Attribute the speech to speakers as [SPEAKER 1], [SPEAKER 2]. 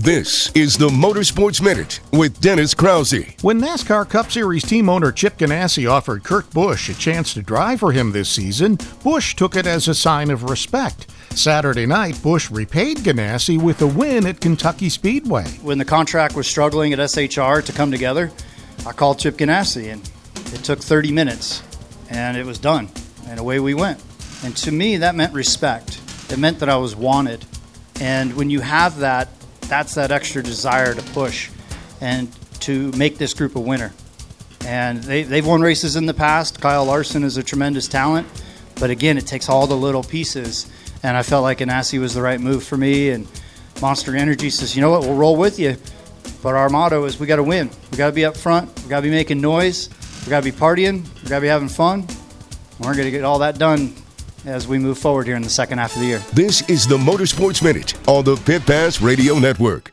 [SPEAKER 1] This is the Motorsports Minute with Dennis Krause.
[SPEAKER 2] When NASCAR Cup Series team owner Chip Ganassi offered Kurt Busch a chance to drive for him this season, Busch took it as a sign of respect. Saturday night, Busch repaid Ganassi with a win at Kentucky Speedway.
[SPEAKER 3] When the contract was struggling at SHR to come together, I called Chip Ganassi, and it took 30 minutes, and it was done, and away we went. And to me, that meant respect. It meant that I was wanted. And when you have that, that's that extra desire to push and to make this group a winner. And they've won races in the past. Kyle Larson is a tremendous talent. But again, it takes all the little pieces. And I felt like Ganassi was the right move for me. And Monster Energy says, you know what, we'll roll with you. But our motto is we got to win. We got to be up front. We got to be making noise. We got to be partying. We got to be having fun. And we're going to get all that done as we move forward here in the second half of the year.
[SPEAKER 1] This is the Motorsports Minute on the Pit Pass Radio Network.